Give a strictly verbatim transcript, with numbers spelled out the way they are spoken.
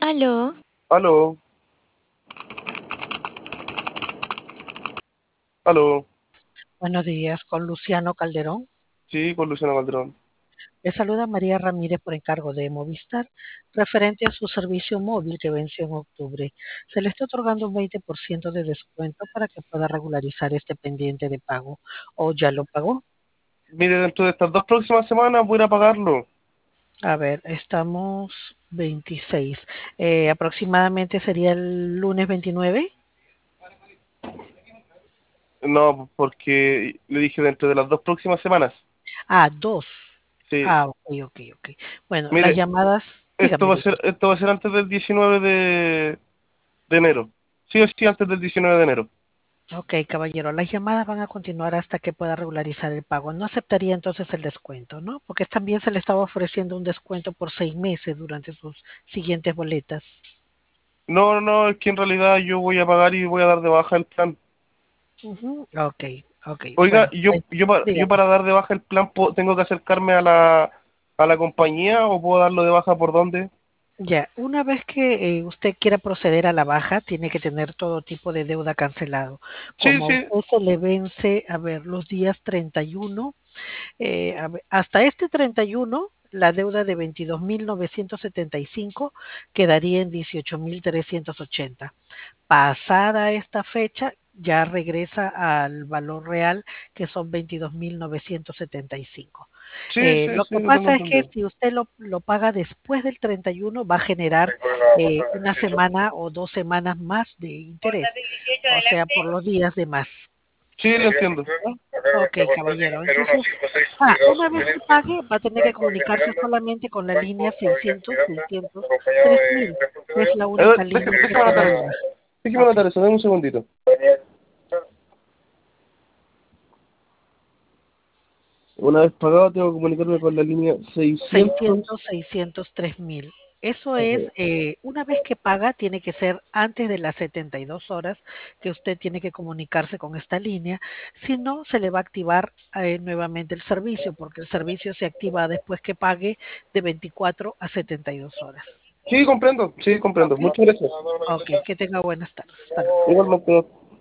Aló, Aló, aló. Buenos días, con Luciano Calderón. Sí, con Luciano Calderón. Le saluda María Ramírez por encargo de Movistar, referente a su servicio móvil que venció en octubre. Se le está otorgando un veinte por ciento de descuento para que pueda regularizar este pendiente de pago. ¿O ya lo pagó? Mire, dentro de estas dos próximas semanas voy a ir a pagarlo. A ver, estamos veintiséis. Eh, aproximadamente sería el lunes veintinueve. No, porque le dije dentro de las dos próximas semanas. Ah, dos. Sí. Ah, ok, ok, ok. Bueno, las Mire, llamadas, esto dígame, va a ser, dígame. esto va a ser antes del diecinueve de, de enero. Sí o sí, antes del diecinueve de enero. Ok, caballero, las llamadas van a continuar hasta que pueda regularizar el pago. No aceptaría entonces el descuento, ¿no? Porque también se le estaba ofreciendo un descuento por seis meses durante sus siguientes boletas. No, no, no, es que en realidad yo voy a pagar y voy a dar de baja el plan. Ujú. Ok, ok, Oiga, bueno, yo, pues, yo, para, yo dígame. para dar de baja el plan, ¿puedo- ¿tengo que acercarme a la, a la compañía o puedo darlo de baja por dónde? Ya, una vez que eh, usted quiera proceder a la baja, tiene que tener todo tipo de deuda cancelado. Sí, Como a sí, usted se le vence, a ver, los días treinta y uno. Eh, a ver, hasta este treinta y uno, la deuda de veintidós mil novecientos setenta y cinco quedaría en dieciocho mil trescientos ochenta. Pasada esta fecha, ya regresa al valor real, que son veintidós mil novecientos setenta y cinco. sí, Eh, sí, lo sí, que lo tengo pasa es que entendido. si usted lo, lo paga después del treinta y uno, va a generar eh, una semana o dos semanas más de interés, o sea, por los días de más. Sí, lo entiendo. Ok, caballero. Entonces, ah, una vez que pague, va a tener que comunicarse solamente con la línea seiscientos seiscientos tres mil, que es la A ver, única déjame, línea que déjame se anotar da de eso. baja. Déjame Ok, anotar eso, dame un segundito. Una vez pagado, tengo que comunicarme con la línea seiscientos. seiscientos, seiscientos tres mil. Eso es, Ok. eh, una vez que paga, tiene que ser antes de las setenta y dos horas que usted tiene que comunicarse con esta línea. Si no, se le va a activar eh, nuevamente el servicio, porque el servicio se activa después que pague de veinticuatro a setenta y dos horas. Sí, comprendo, sí, comprendo. Ok, Muchas gracias. ok, que tenga buenas tardes. Hasta luego. Igualmente.